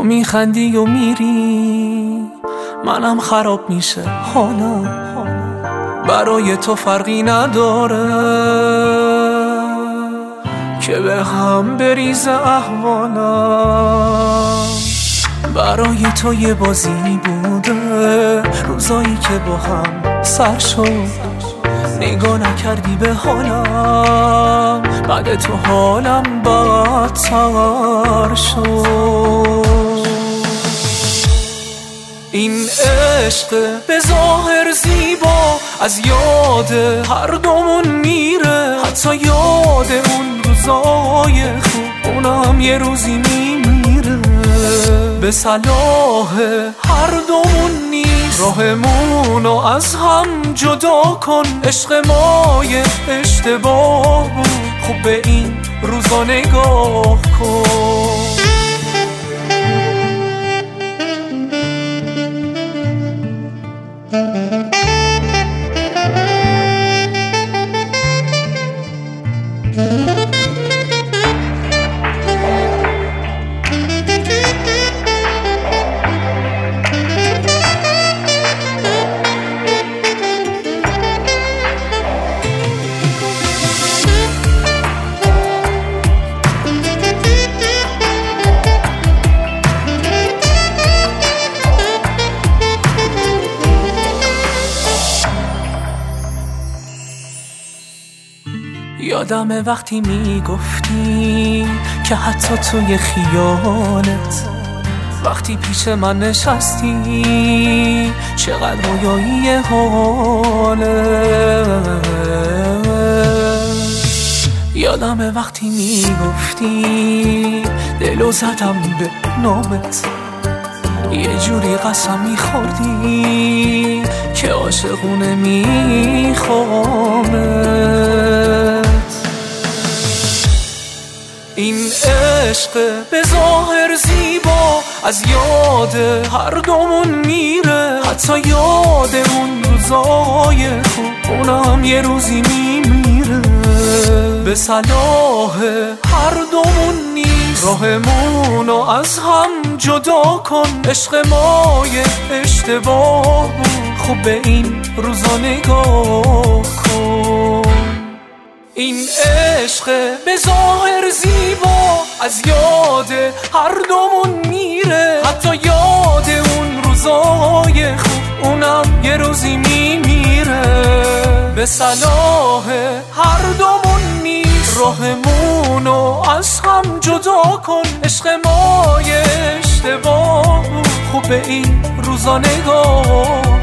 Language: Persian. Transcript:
میخندی و میری، منم خراب میشه حالا. برای تو فرقی نداره که به هم بریزه احوالم. برای تو یه بازی بوده روزایی که با هم سر شد، نگاه نکردی به حالم، بعد تو حالم بدتر شد. این عشق به ظاهر زیبا از یاد هر دومون میره، حتی یاد اون روزای خوب اونم یه روزی میمیره. به صلاح هر دومون نیست راهمونو از هم جدا کن، عشق ما یه اشتباه بود، خوب به این روزا نگاه کن. یادمه وقتی میگفتی که حتی توی خیالت، وقتی پیش من نشستی چقدر رویایی حالت. یادمه وقتی میگفتی دلو زدم به نامت، یه جوری قسم میخوردی که عاشقونه میخوامت. این عشق به ظاهر زیبا از یاد هر دومون میره، حتی یاد اون روزای خوب اونم یه روزی میمیره. به صلاح هر دومون نیست راهمونو از هم جدا کن، عشق ما یه اشتباه بود، خوب به این روزا نگاه کن. این عشق به ظاهر زیبا از یاد هر دومون میره، حتی یاد اون روزای خوب اونم یه روزی میمیره. به صلاح هر دومون نیست راهمونو از هم جدا کن، عشق ما یه اشتباه بود، خوب به این روزا نگاه